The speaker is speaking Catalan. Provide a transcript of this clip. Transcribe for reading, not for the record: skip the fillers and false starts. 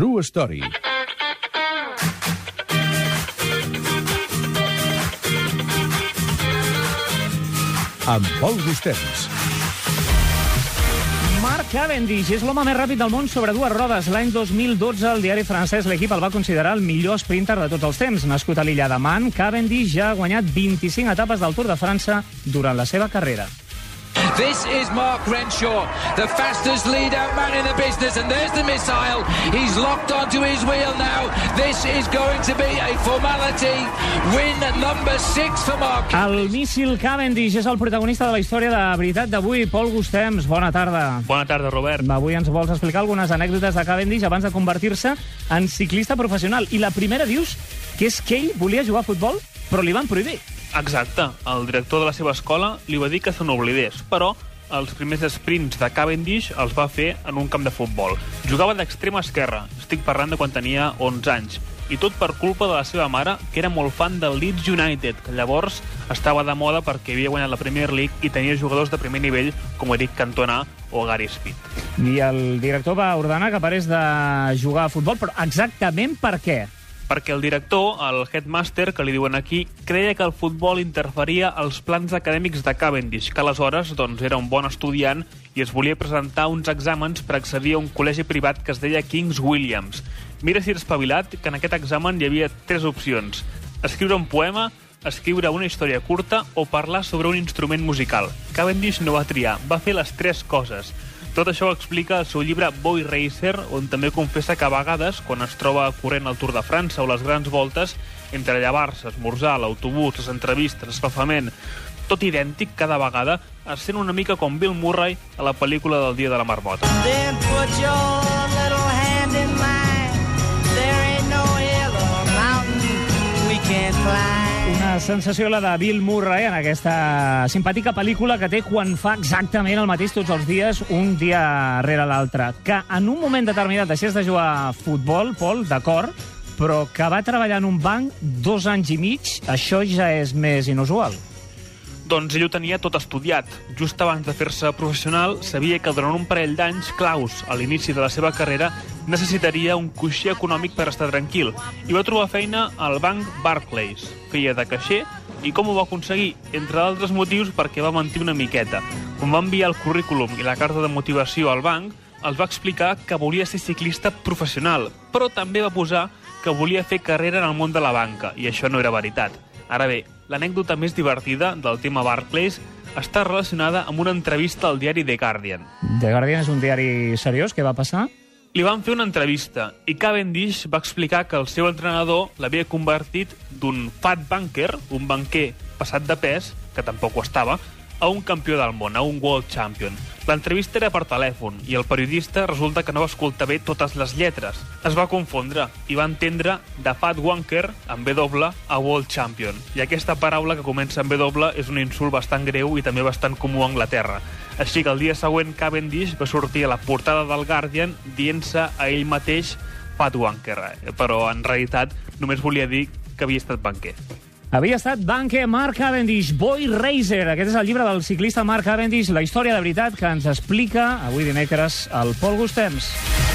True Story. Amb Pol Gustens. Mark Cavendish és l'home més ràpid del món sobre dues rodes. L'any 2012 el diari francès L'Equipe el va considerar el millor sprinter de tots els temps. Nascut a l'illa de Man, Cavendish ja ha guanyat 25 etapes del Tour de França durant la seva carrera. This is Mark Renshaw, the fastest lead-out man in the business, and there's the missile. He's locked onto his wheel now. This is going to be a formality. Win number 6 for Mark. El míssil Cavendish és el protagonista de la història de veritat d'avui. Pol Gustems, bona tarda. Bona tarda, Robert. Avui ens vols explicar algunes anècdotes de Cavendish abans de convertir-se en ciclista professional. I la primera dius que és que ell volia jugar a futbol, però li van prohibir. Exacte. El director de la seva escola li va dir que se n'oblidés, però els primers sprints de Cavendish els va fer en un camp de futbol. Jugava d'extrema esquerra, estic parlant de quan tenia 11 anys, i tot per culpa de la seva mare, que era molt fan del Leeds United, que llavors estava de moda perquè havia guanyat la Premier League i tenia jugadors de primer nivell com Eric Cantona o Gary Speed. I el director va ordenar que parés de jugar a futbol, però exactament per què? Perquè el director, el headmaster, que li diuen aquí, creia que el futbol interferia als plans acadèmics de Cavendish, que aleshores era un bon estudiant i es volia presentar uns exàmens per accedir a un col·legi privat que es deia King's Williams. Mira si era espavilat, que en aquest examen hi havia 3 opcions: escriure un poema, escriure una història curta o parlar sobre un instrument musical. Cavendish no va triar, va fer les 3 coses. Tot això ho explica el seu llibre Boy Racer, on també confessa que a vegades, quan es troba corrent el Tour de França o les grans voltes, entre llevar-se, esmorzar, l'autobús, les entrevistes, l'escalfament, tot idèntic cada vegada, es sent una mica com Bill Murray a la pel·lícula del Dia de la Marmota. Then put your little hand in mine. There ain't no hill or mountain we can't climb. Una sensació, la de Bill Murray, en aquesta simpàtica pel·lícula que té quan fa exactament el mateix tots els dies, un dia rere l'altre. Que en un moment determinat deixés de jugar a futbol, Pol, d'acord, però que va treballar en un banc 2 anys i mig, això ja és més inusual. Doncs ell ho tenia tot estudiat. Just abans de fer-se professional, sabia que durant un parell d'anys claus a l'inici de la seva carrera necessitaria un coixí econòmic per estar tranquil, i va trobar feina al banc Barclays. Feia de caixer, i com ho va aconseguir? Entre altres motius, perquè va mentir una miqueta. Quan va enviar el currículum i la carta de motivació al banc, els va explicar que volia ser ciclista professional, però també va posar que volia fer carrera en el món de la banca, i això no era veritat. Ara bé, l'anècdota més divertida del tema Barclays està relacionada amb una entrevista al diari The Guardian. The Guardian és un diari seriós, què va passar? Li van fer una entrevista i Cavendish va explicar que el seu entrenador l'havia convertit d'un fat banker, un banquer passat de pes, que tampoc ho estava, a un campió del món, a un world champion. L'entrevista era per telèfon i el periodista resulta que no va escoltar bé totes les lletres. Es va confondre i va entendre de fat wanker, amb W, a world champion. I aquesta paraula que comença amb W és un insult bastant greu i també bastant comú a Anglaterra. Així que el dia següent Cavendish va sortir a la portada del Guardian dient-se a ell mateix fat wanker, però en realitat només volia dir que havia estat banquer. Havia estat banquer Mark Cavendish, Boy Racer. Aquest és el llibre del ciclista Mark Cavendish, la història de veritat que ens explica avui dimecres el Pol Gustems.